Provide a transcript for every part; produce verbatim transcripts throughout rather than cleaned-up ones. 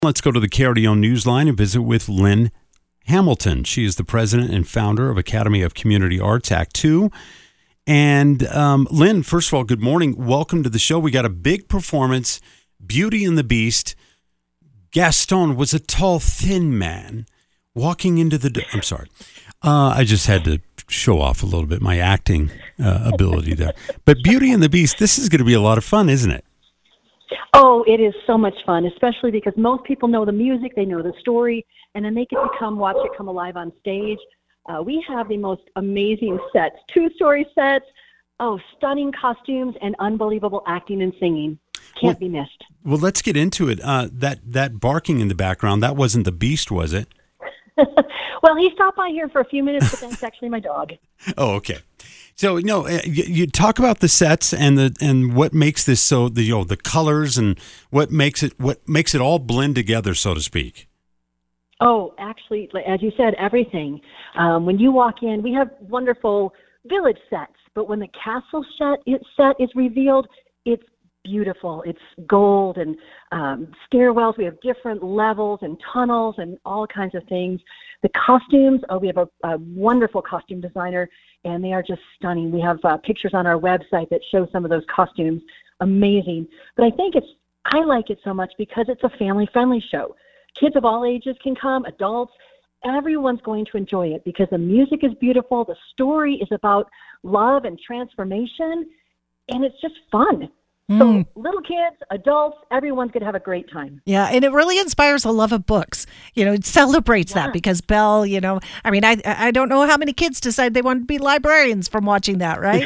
Let's go to the K R D O Newsline and visit with Lynn Hamilton. She is the president and founder of Academy of Community Arts, Act Two. And um, Lynn, first of all, good morning. Welcome to the show. We got a big performance, Beauty and the Beast. Gaston was a tall, thin man walking into the... Do- I'm sorry. Uh, I just had to show off a little bit my acting uh, ability there. But Beauty and the Beast, this is going to be a lot of fun, isn't it? Oh, it is so much fun, especially because most people know the music, they know the story, and then they get to come watch it come alive on stage. Uh, we have the most amazing sets, two-story sets, oh, stunning costumes, and unbelievable acting and singing. Can't well, be missed. Well, let's get into it. Uh, that, that barking in the background, that wasn't the Beast, was it? Well, he stopped by here for a few minutes, but that's actually my dog. Oh, okay. So, you know, you, you talk about the sets and the and what makes this so the you know the colors and what makes it what makes it all blend together, so to speak. Oh, actually, as you said, everything. Um, when you walk in, we have wonderful village sets, but when the castle set it set is revealed, it's beautiful. It's gold and um, stairwells. We have different levels and tunnels and all kinds of things. The costumes, oh, we have a, a wonderful costume designer, and they are just stunning. We have uh, pictures on our website that show some of those costumes. Amazing. But I think it's, I like it so much because it's a family-friendly show. Kids of all ages can come, adults. Everyone's going to enjoy it because the music is beautiful. The story is about love and transformation, and it's just fun. So little kids, adults, everyone's going to have a great time. Yeah, and it really inspires a love of books. You know, it celebrates yeah. that because Belle, you know, I mean, I I don't know how many kids decide they want to be librarians from watching that, right?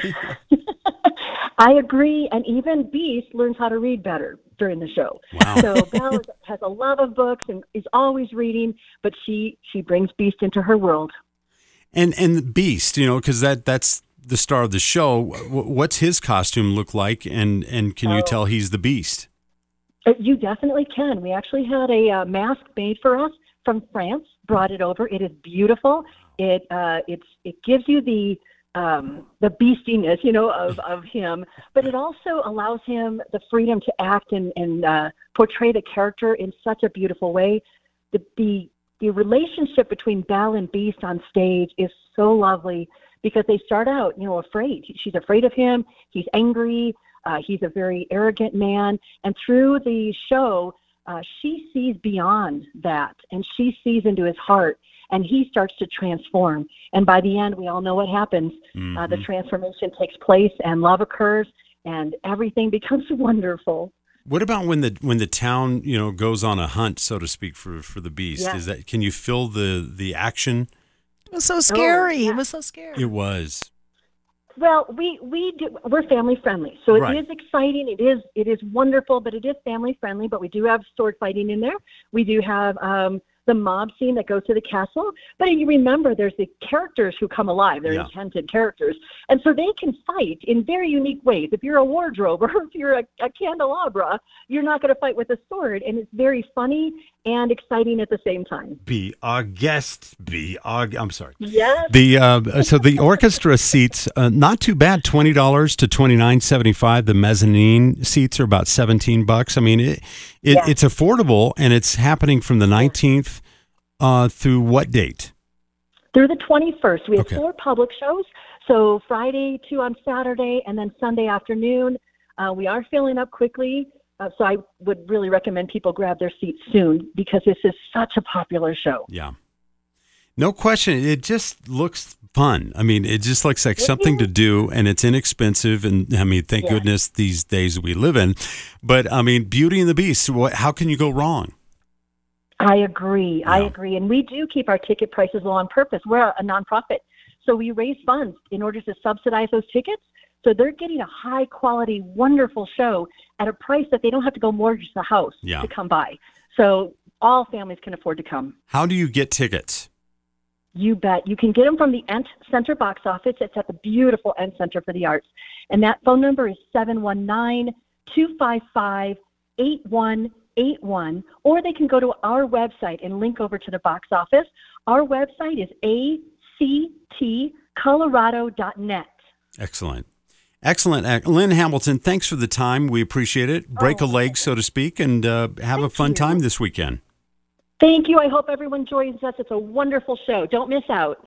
I agree, and even Beast learns how to read better during the show. Wow. So Belle has a love of books and is always reading, but she she brings Beast into her world. And and Beast, you know, because that that's the star of the show. What's his costume look like, and and can you oh. tell he's the Beast? You definitely can. We actually had a uh, mask made for us from France, brought it over. It is beautiful. It uh, it's it gives you the um, the beastiness, you know, of, of him, but it also allows him the freedom to act and and uh, portray the character in such a beautiful way. The the the relationship between Belle and Beast on stage is so lovely. Because they start out, you know, afraid. She's afraid of him. He's angry. Uh, he's a very arrogant man. And through the show, uh, she sees beyond that, and she sees into his heart, and he starts to transform. And by the end, we all know what happens. Mm-hmm. Uh, the transformation takes place, and love occurs, and everything becomes wonderful. What about when the when the town, you know, goes on a hunt, so to speak, for, for the Beast? Yeah. Is that can you feel the the action? It was so scary. Oh, yeah. It was so scary. It was. Well, we we do, we're family friendly, so it right. is exciting. It is it is wonderful, but it is family friendly. But we do have sword fighting in there. We do have um, the mob scene that goes to the castle. But you remember, there's the characters who come alive. They're yeah. enchanted characters, and so they can fight in very unique ways. If you're a wardrobe or if you're a, a candelabra, you're not going to fight with a sword, and it's very funny and exciting at the same time. Be our guest. Be our. I'm sorry. Yes. The uh, so the orchestra seats uh, not too bad. Twenty dollars to twenty nine seventy five. The mezzanine seats are about seventeen bucks. I mean, it, it yes. it's affordable, and it's happening from the nineteenth uh, through what date? Through the twenty-first. We have okay. four public shows. So Friday, two on Saturday, and then Sunday afternoon. Uh, we are filling up quickly. Uh, so I would really recommend people grab their seats soon because this is such a popular show. Yeah. No question. It just looks fun. I mean, it just looks like something to do, and it's inexpensive. And I mean, thank yeah. goodness these days we live in. But I mean, Beauty and the Beast, what, how can you go wrong? I agree. Yeah. I agree. And we do keep our ticket prices low on purpose. We're a nonprofit. So we raise funds in order to subsidize those tickets. So they're getting a high quality, wonderful show at a price that they don't have to go mortgage the house yeah. to come by. So all families can afford to come. How do you get tickets? You bet. You can get them from the Ent Center box office. It's at the beautiful Ent Center for the Arts. And that phone number is seven one nine, two five five, eight one eight one. Or they can go to our website and link over to the box office. Our website is a c t colorado dot net. Excellent. Excellent. Lynn Hamilton, thanks for the time. We appreciate it. Break oh, a leg, so to speak, and uh, have a fun you. time this weekend. Thank you. I hope everyone joins us. It's a wonderful show. Don't miss out.